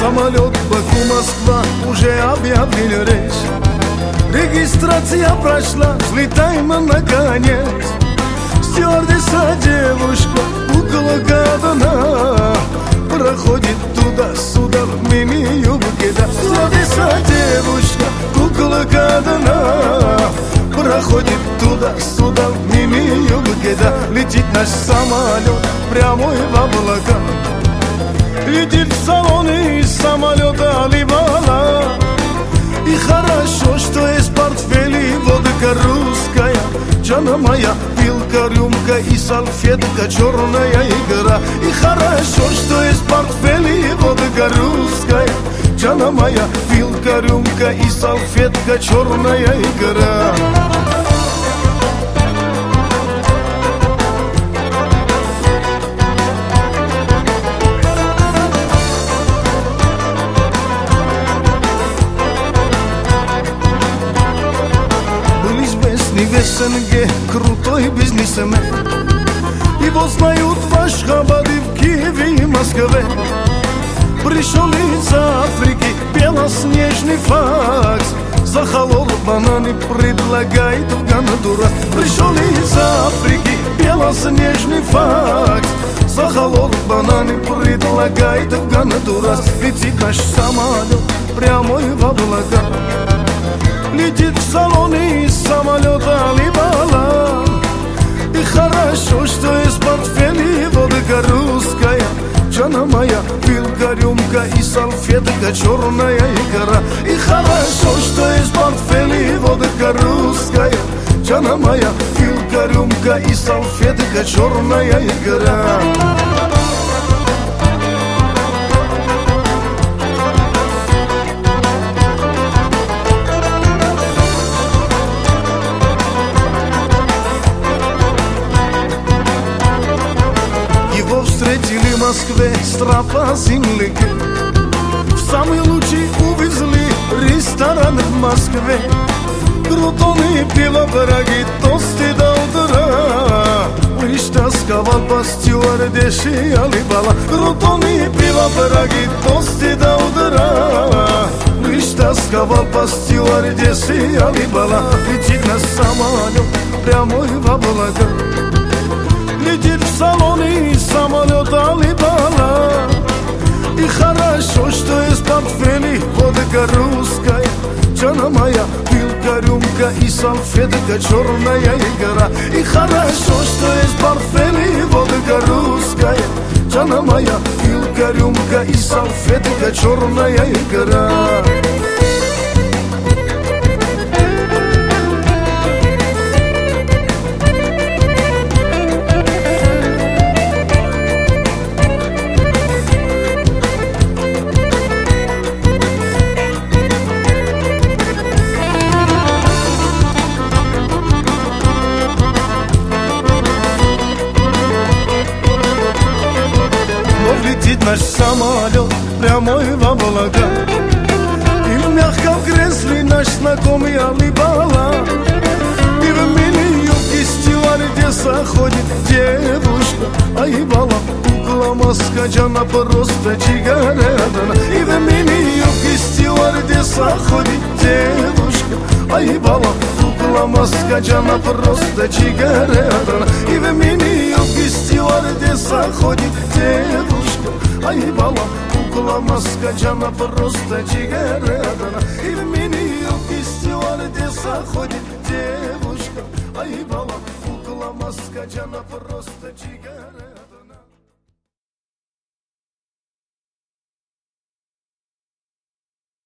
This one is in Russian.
Самолет Баку-Москва уже объявили рейс. Регистрация прошла, взлетаем наконец. Стюардесса девушка около Гадана проходит туда-сюда в мини-юбке, да. Стюардесса девушка около Гадана проходит туда-сюда в мини-юбке, да. Летит наш самолет прямой в облака. Летит в салоне из самолета Алибала. И хорошо, что есть портфели, водка русская. Джана моя, вилка, рюмка и салфетка, черная игра. И хорошо, что есть портфели, водка русская. Джана моя, вилка, рюмка и салфетка, черная игра. В СНГ крутой бизнесмен. Его знают в Ашхабаде, в Киеве и Москве. Пришел из Африки белоснежный факс. Захолол бананы, предлагает в Гондурас. Пришел из Африки белоснежный факс. Захолол бананы, предлагает в Гондурас. Летит наш самолет прямой в облака. Летит в салоне из самолета Алибала. И хорошо, что есть портфели, водка русская. Джана моя, вилка, рюмка и салфетка, черная игра. И хорошо, что есть портфели, водка русская. Джана моя, вилка, рюмка и салфетка, черная игра. Его встретили в Москве стропа земляки. В самый лучший увезли ресторан в Москве. Крутоны, пиво, пироги, тосты до утра. Лишь тосковал по стюардессе Алибала. Крутоны, пиво, пироги, тосты до утра. Лишь тосковал по стюардессе Алибала. Летит на самолет прямой в облака. Летит в салоне из самолета Алибала. И хорошо, что есть портфели, водка русская. Джана моя, вилка, рюмка и салфетка, черная игра. И хорошо, что есть портфели, водка русская. Джана моя, вилка, рюмка и салфетка, черная игра. Летит наш самолет прямой в облака. И в мягком кресле наш знакомый Алибала. И в мини-юбке стюардесса ходит девушка Алибала. Около Москвы Джана просто чигаретана. И в мини-юбке стюардесса ходит девушка Алибала. Около Москвы Джана просто чигаретана. И в мини-юбке стюардесса ходит девушка Алибала. Около Москвы Джана просто чигаретана. И в мини-юбке стюардесса ходит девушка Алибала. Около Москвы Джана просто чигаретана.